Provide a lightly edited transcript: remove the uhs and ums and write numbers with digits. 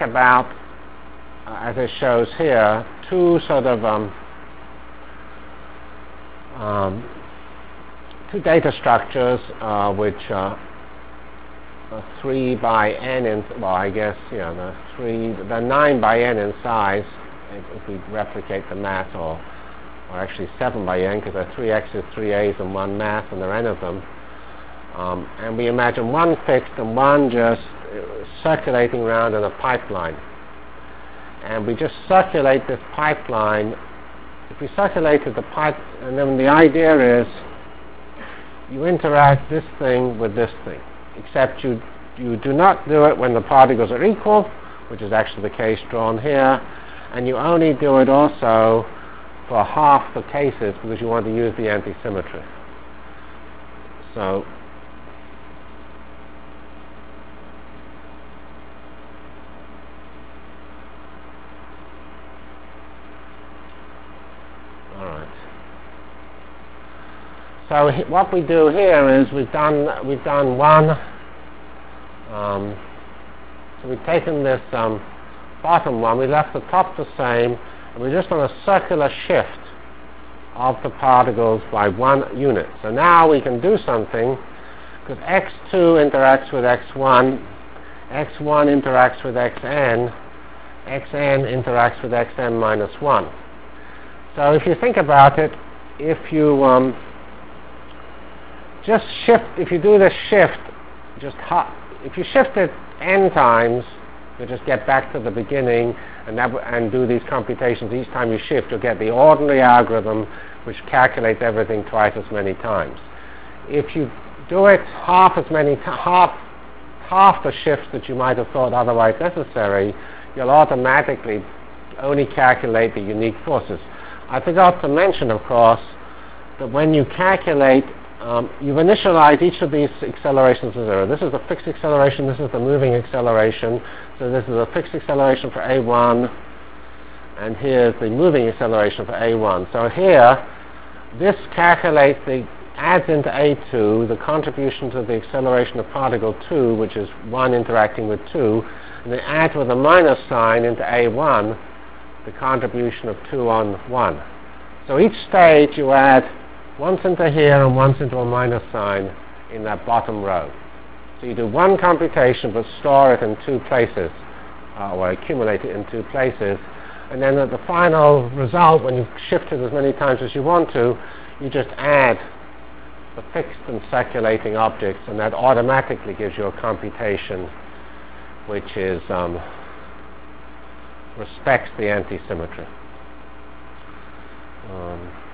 think about, as it shows here, two sort of two data structures which are 3 by n in, well, I guess, they're 9 by n in size if we replicate the mass, or actually 7 by n, because there are 3 x's, 3 a's, and 1 mass, and there are n of them. And we imagine one fixed and one just circulating around in a pipeline. And we just circulate this pipeline. If we circulated the pipe, and then the idea is you interact this thing with this thing, except you do not do it when the particles are equal, which is actually the case drawn here, and you only do it also for half the cases because you want to use the anti-symmetry. So So what we do here is we've done one. So we've taken this bottom one. We left the top the same, and we're just on a circular shift of the particles by 1 unit. So now we can do something, because x2 interacts with x1, x1 interacts with xn, xn interacts with xn minus 1. So if you think about it, if you just shift, if you do this shift, if you shift it n times, you'll just get back to the beginning and do these computations. Each time you shift, you'll get the ordinary algorithm which calculates everything twice as many times. If you do it half the shifts that you might have thought otherwise necessary, you'll automatically only calculate the unique forces. I forgot to mention, of course, that when you calculate, you've initialized each of these accelerations to 0. This is the fixed acceleration, this is the moving acceleration. So this is a fixed acceleration for A1, and here's the moving acceleration for A1. So here, this calculates adds into A2 the contribution to the acceleration of particle 2, which is 1 interacting with 2, and then adds with a minus sign into A1 the contribution of 2 on 1. So each stage you add once into here and once into a minus sign in that bottom row. So you do one computation but store it in 2 places, or accumulate it in 2 places, and then at the final result, when you've shifted as many times as you want to, you just add the fixed and circulating objects, and that automatically gives you a computation which is respects the anti-symmetry.